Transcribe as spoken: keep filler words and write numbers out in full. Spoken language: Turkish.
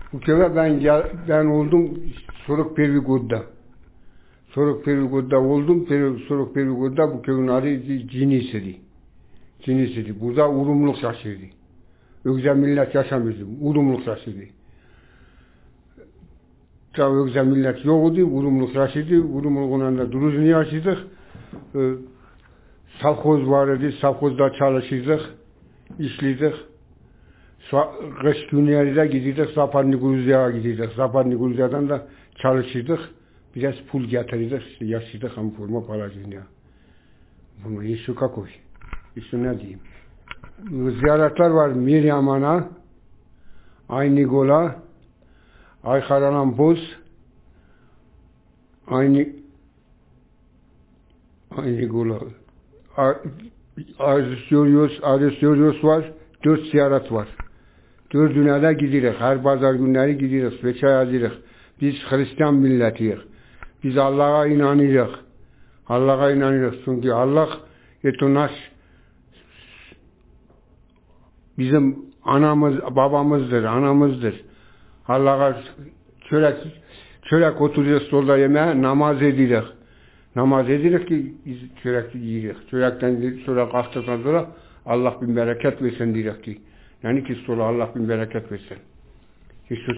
Bu köye ben ben oldum Soruk Pervigud'da. Soruk Pervigud'da oldum. Soruk Pervigud'da bu köyün adı Cinisidi. Cinisidi. Burada urumluk şaşırdı. Öküze millet yaşamıyordu. Urumluk şaşırdı. Tabi öküze millet yoktu. Urumluk şaşırdı. Urumluk'un da duruzunu yaşadık. Ee, Savkoz vardı. Savkozda çalışırdık. İşliydik. Kış günlerde gidirdik. Zapadni Gruzya'a gidirdik. Zapadni Gruzya'dan da çalışırdık. Biraz pul getirirdik. İşte yaşadık ama forma paracığını ya. Bunu iyi şuka koy. İşte ne diyeyim. Ziyaretler var. Miriam Ana, Ay Nigola, Ay Karanan Boz, Ay Nigola, Aris Yoryos var. Dört ziyaret var. Dördüne de gidirik. Her pazar günleri gidirik. Ve çay alırıq. Biz Hristiyan milletiyiz. Biz Allah'a inanırıq. Allah'a inanırıq. Çünkü Allah etonaş bizim anamız, babamızdır, anamızdır. Allah'a çörek, çörek oturuyoruz stolda yemeğe, namaz edirik. Namaz edirik ki biz çörek yiyirik. Çörekten sonra kalktıktan sonra Allah bin bereket versin dirik ki. Yani ki sonra Allah bin bereket versin.